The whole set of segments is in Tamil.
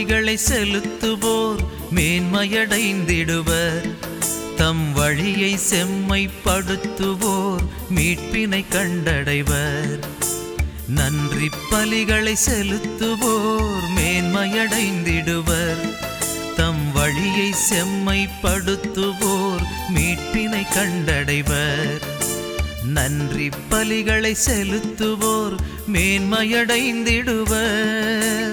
பலிகளை செலுத்துவோர் மேன்மையடைந்திடுவர். தம் வழியை செம்மைப்படுத்துவோர் மீட்பினை கண்டடைவர். நன்றி பலிகளை செலுத்துவோர் மேன்மையடைந்திடுவர். தம் வழியை செம்மைப்படுத்துவோர் மீட்பினை கண்டடைவர். நன்றி பலிகளை செலுத்துவோர் மேன்மையடைந்திடுவர்.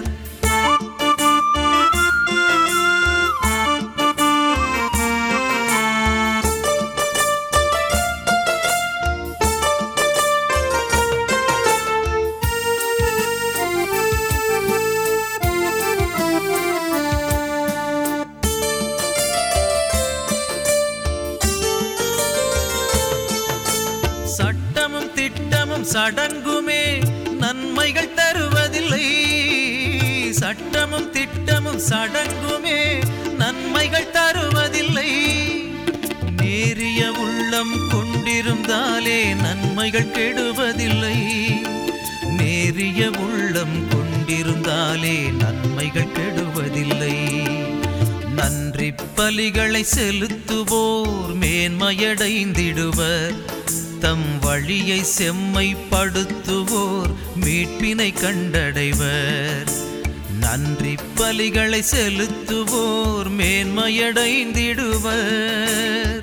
சட்டமும் திட்டமும் சடங்குமே நன்மைகள் தருவதில்லை. சட்டமும் திட்டமும் சடங்குமே நன்மைகள் தருவதில்லை. நேரிய உள்ளம் கொண்டிருந்தாலே நன்மைகள் கெடுவதில்லை. நேரிய உள்ளம் கொண்டிருந்தாலே நன்மைகள் கெடுவதில்லை. நன்றி பலிகளை செலுத்துவோர் மேன்மையடைந்திடுவர். தம் வழியை செம்மைப்படுத்துவோர் மீட்பினை கண்டடைவர். நன்றி பலிகளை செலுத்துவோர் மேன்மையடைந்திடுவர்.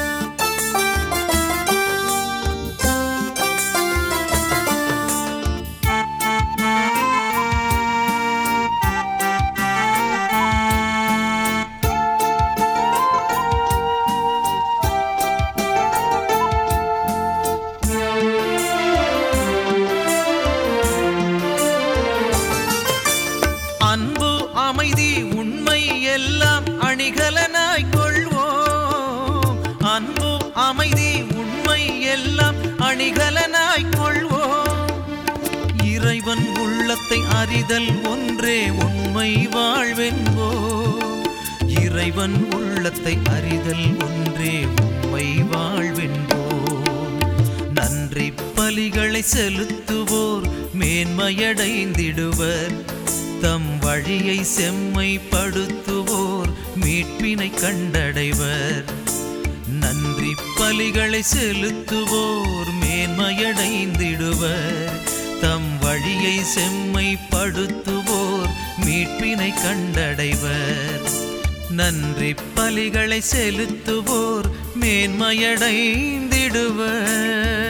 அன்பு அமைதி உண்மை எல்லாம் அணிகலனாய் கொள்வோம். அன்பு அமைதி உண்மை எல்லாம் அணிகலனாய் கொள்வோம். இறைவன் உள்ளத்தை அறிதல் ஒன்றே உண்மை வாழ்வென்போம். இறைவன் உள்ளத்தை அறிதல் ஒன்றே உண்மை வாழ்வென்போம். நன்றி பலிகளை செலுத்துவோர் மேன்மையடைந்திடுவர். தம் வழியை செம்மைப்படுத்துவோர் மீட்பினை கண்டடைவர். நன்றி பலிகளை செலுத்துவோர் மேன்மையடைந்திடுவர். தம் வழியை செம்மைப்படுத்துவோர் மீட்பினை கண்டடைவர். நன்றி பலிகளை செலுத்துவோர் மேன்மையடைந்திடுவர்.